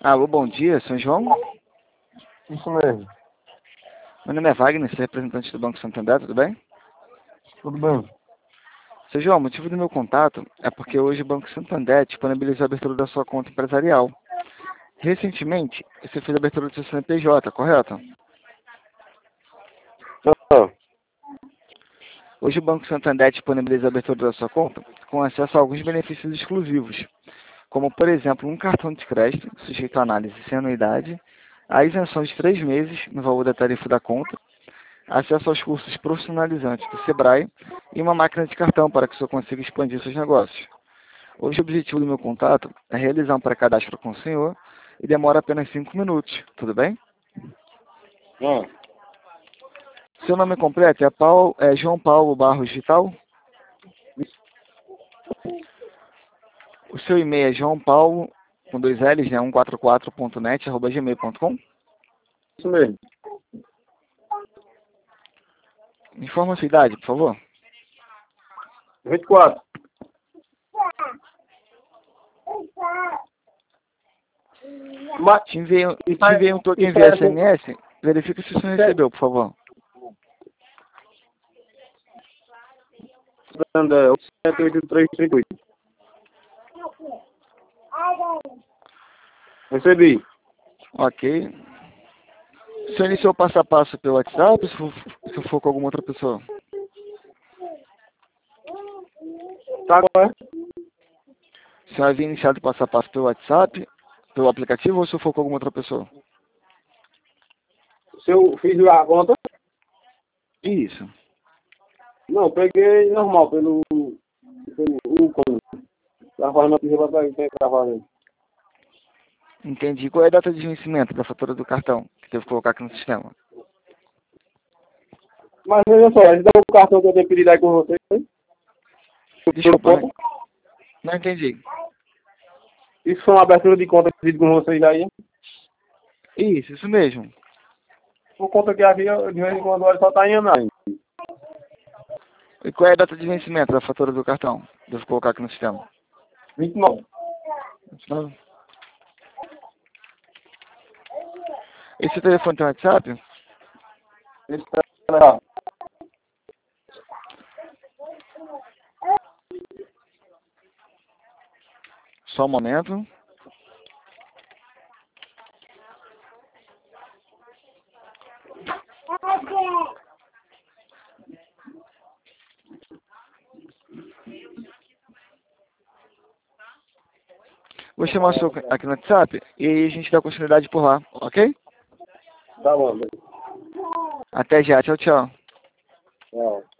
Alô, bom dia, São João? Isso mesmo. Meu nome é Wagner, sou representante do Banco Santander, tudo bem? Tudo bem? São João, o motivo do meu contato é porque hoje o Banco Santander disponibilizou a abertura da sua conta empresarial. Recentemente, você fez a abertura do seu CNPJ, correto? Ah, Hoje o Banco Santander disponibiliza a abertura da sua conta com acesso a alguns benefícios exclusivos, como, por exemplo, um cartão de crédito sujeito à análise sem anuidade, a isenção de 3 meses no valor da tarifa da conta, acesso aos cursos profissionalizantes do Sebrae e uma máquina de cartão para que o senhor consiga expandir seus negócios. Hoje o objetivo do meu contato é realizar um pré-cadastro com o senhor e demora apenas 5 minutos, tudo bem? ah, Seu nome completo é João Paulo Barros Vital? O seu e-mail é joaopaulo, com 2 L's, né, 144.net, @gmail.com? isso mesmo. Me informa a sua idade, por favor. 24. Mas, Te enviei um token via SMS. Verifique se o senhor recebeu, por favor. André, 78338. Recebi. Ok. O senhor iniciou o passo a passo pelo WhatsApp ou se for com alguma outra pessoa? Tá agora? O senhor havia iniciado o passo a passo pelo WhatsApp, pelo aplicativo ou se for com alguma outra pessoa? Se eu fiz a conta? Isso. Não, peguei normal, pelo Ucon. Tá fazendo a pizza pra quem tá fazendo. Entendi. Qual é a data de vencimento da fatura do cartão que teve que colocar aqui no sistema? Mas veja só, eles dão o cartão que eu tenho pedido aí com vocês, hein? Desculpa, não entendi. Isso foi uma abertura de conta pedido com vocês aí, hein? Isso mesmo. Por conta que aqui, de vez em quando, olha, só tá em Anai. E qual é a data de vencimento da fatura do cartão? Devo colocar aqui no sistema. 29. Não. Esse telefone tem WhatsApp? Esse tá. Só um momento. Vou chamar o senhor aqui no WhatsApp e aí a gente dá continuidade por lá, ok? Tá bom. Até já, tchau, tchau. Tchau.